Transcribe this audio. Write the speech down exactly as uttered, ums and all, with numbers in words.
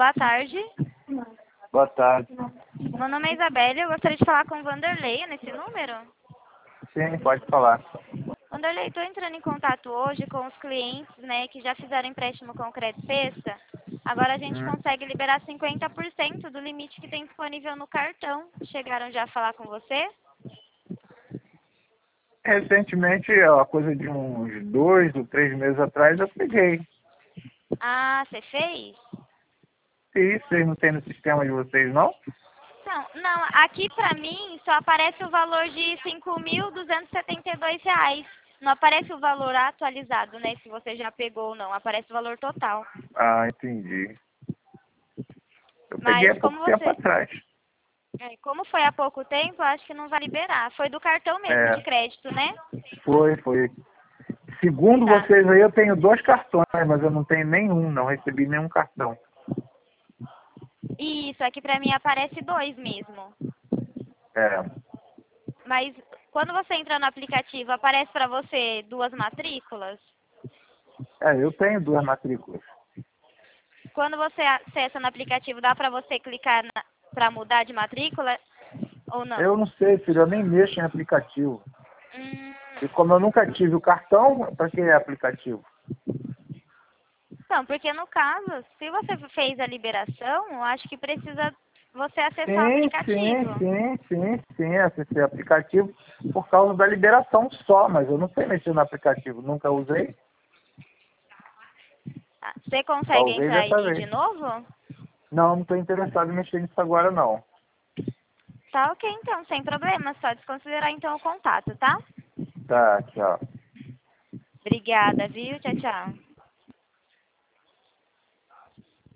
boa tarde. Boa tarde. Meu nome é Isabelle, eu gostaria de falar com o Vanderlei nesse número. Sim, pode falar. Vanderlei, estou entrando em contato hoje com os clientes, né, que já fizeram empréstimo com crédito sexta. Agora a gente Hum. consegue liberar cinquenta por cento do limite que tem disponível no cartão. Chegaram já a falar com você? Recentemente, a coisa de uns dois ou três meses atrás, eu peguei. Ah, você fez? E vocês não tem no sistema de vocês, não? Não, não, aqui pra mim só aparece o valor de cinco mil duzentos e setenta e dois reais. Não aparece o valor atualizado, né, se você já pegou ou não. Aparece o valor total. Ah, entendi. Eu peguei Mas há como pouco tempo você, atrás. é, como foi há pouco tempo, eu acho que não vai liberar. Foi do cartão mesmo, de É, crédito, né? foi, foi. Segundo Tá. vocês aí, eu tenho dois cartões, mas eu não tenho nenhum, não recebi nenhum cartão. Isso, aqui pra mim aparece dois mesmo. É, Mas quando você entra no aplicativo, aparece pra você duas matrículas? é eu tenho duas matrículas. Quando você acessa no aplicativo, dá pra você clicar na, pra mudar de matrícula ou não? Eu não sei, filho, eu nem mexo em aplicativo. Hum, E como eu nunca tive o cartão, para que é aplicativo? Então, porque no caso, se você fez a liberação, eu acho que precisa você acessar o Sim, sim, aplicativo. sim, sim, sim, acessei o aplicativo por causa da liberação só, mas eu não sei mexer no aplicativo, nunca usei, Tá. Você só consegue usei entrar dessa aí de vez. novo? Não, não estou interessado em mexer nisso agora não. Tá ok, então, sem problema. Só desconsiderar então o contato, tá? Tá, tchau. Obrigada, viu? Tchau, tchau.